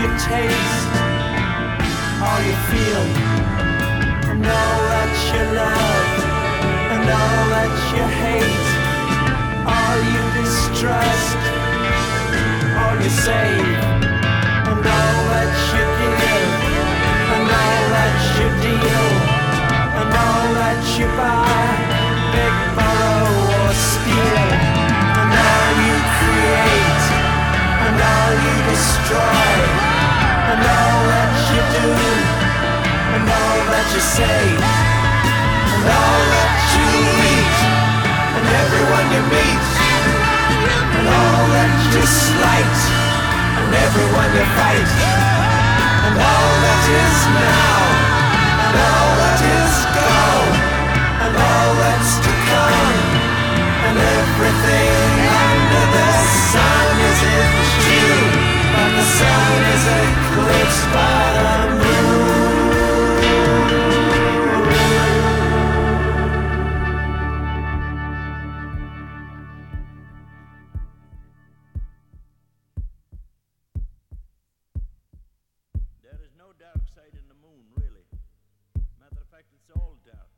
you taste, all you feel, and all that you love, and all that you hate, all you distrust, all you save, and all that you give, and all that you deal, and all that you buy, beg, borrow or steal, and all you create, and all you destroy, and all that you do, and all that you say, and all that you eat, and everyone you meet, and all that you slight, and everyone you fight, and all that is now, and all that is gone, and all that's to come, and everything under the sun is in June, but the sun is eclipsed by the moon. There is no dark side in the moon, really. Matter of fact, it's all dark.